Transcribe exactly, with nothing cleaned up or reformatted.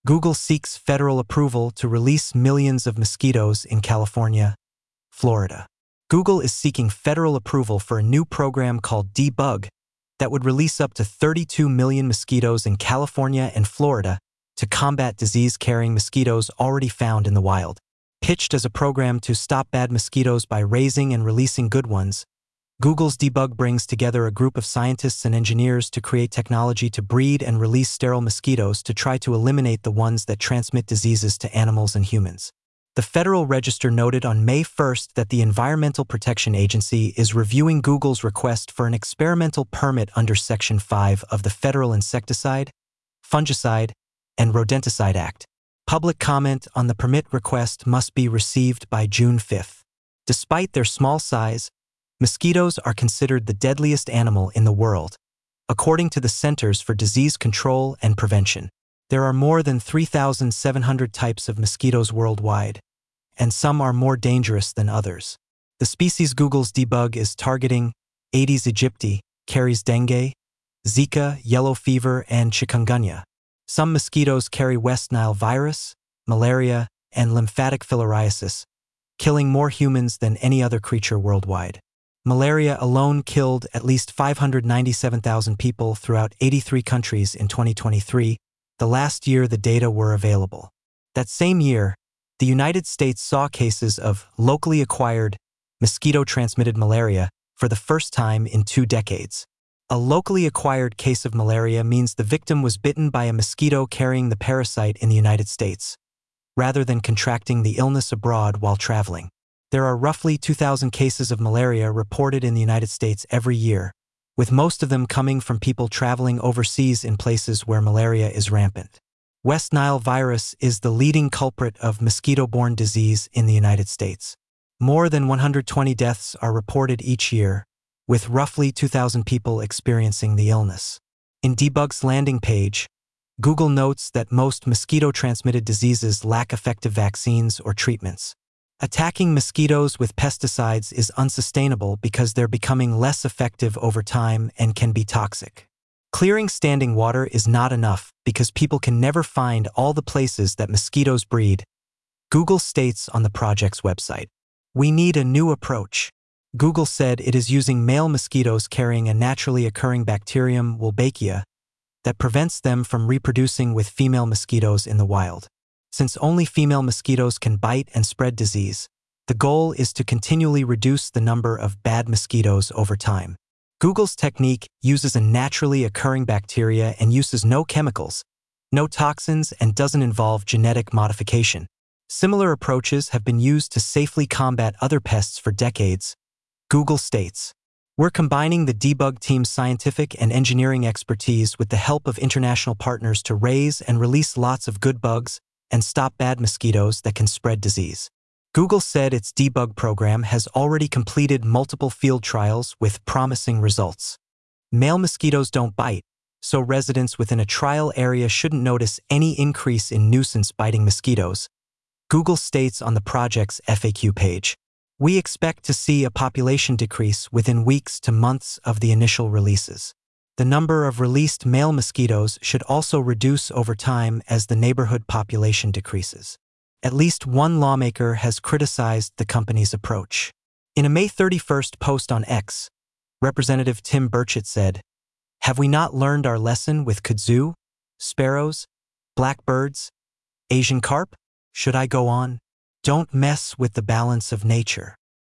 Google seeks federal approval to release millions of mosquitoes in California, Florida. Google is seeking federal approval for a new program called Debug that would release up to thirty-two million mosquitoes in California and Florida to combat disease-carrying mosquitoes already found in the wild. Pitched as a program to stop bad mosquitoes by raising and releasing good ones, Google's Debug brings together a group of scientists and engineers to create technology to breed and release sterile mosquitoes to try to eliminate the ones that transmit diseases to animals and humans. The Federal Register noted on May first that the Environmental Protection Agency is reviewing Google's request for an experimental permit under Section five of the Federal Insecticide, Fungicide, and Rodenticide Act. Public comment on the permit request must be received by June fifth. Despite their small size, mosquitoes are considered the deadliest animal in the world, according to the Centers for Disease Control and Prevention. There are more than three thousand seven hundred types of mosquitoes worldwide, and some are more dangerous than others. The species Google's Debug is targeting, Aedes aegypti, carries dengue, Zika, yellow fever, and chikungunya. Some mosquitoes carry West Nile virus, malaria, and lymphatic filariasis, killing more humans than any other creature worldwide. Malaria alone killed at least five hundred ninety-seven thousand people throughout eighty-three countries in twenty twenty-three, the last year the data were available. That same year, the United States saw cases of locally acquired, mosquito-transmitted malaria for the first time in two decades. A locally acquired case of malaria means the victim was bitten by a mosquito carrying the parasite in the United States, rather than contracting the illness abroad while traveling. There are roughly two thousand cases of malaria reported in the United States every year, with most of them coming from people traveling overseas in places where malaria is rampant. West Nile virus is the leading culprit of mosquito-borne disease in the United States. More than one hundred twenty deaths are reported each year, with roughly two thousand people experiencing the illness. In Debug's landing page, Google notes that most mosquito-transmitted diseases lack effective vaccines or treatments. Attacking mosquitoes with pesticides is unsustainable because they're becoming less effective over time and can be toxic. Clearing standing water is not enough because people can never find all the places that mosquitoes breed, Google states on the project's website. We need a new approach. Google said it is using male mosquitoes carrying a naturally occurring bacterium, Wolbachia, that prevents them from reproducing with female mosquitoes in the wild. Since only female mosquitoes can bite and spread disease, the goal is to continually reduce the number of bad mosquitoes over time. Google's technique uses a naturally occurring bacteria and uses no chemicals, no toxins, and doesn't involve genetic modification. Similar approaches have been used to safely combat other pests for decades, Google states. We're combining the Debug team's scientific and engineering expertise with the help of international partners to raise and release lots of good bugs and stop bad mosquitoes that can spread disease. Google said its Debug program has already completed multiple field trials with promising results. Male mosquitoes don't bite, so residents within a trial area shouldn't notice any increase in nuisance biting mosquitoes, Google states on the project's F A Q page. We expect to see a population decrease within weeks to months of the initial releases. The number of released male mosquitoes should also reduce over time as the neighborhood population decreases. At least one lawmaker has criticized the company's approach. In a May thirty-first post on X, Representative Tim Burchett said, "Have we not learned our lesson with kudzu, sparrows, blackbirds, Asian carp? Should I go on? Don't mess with the balance of nature."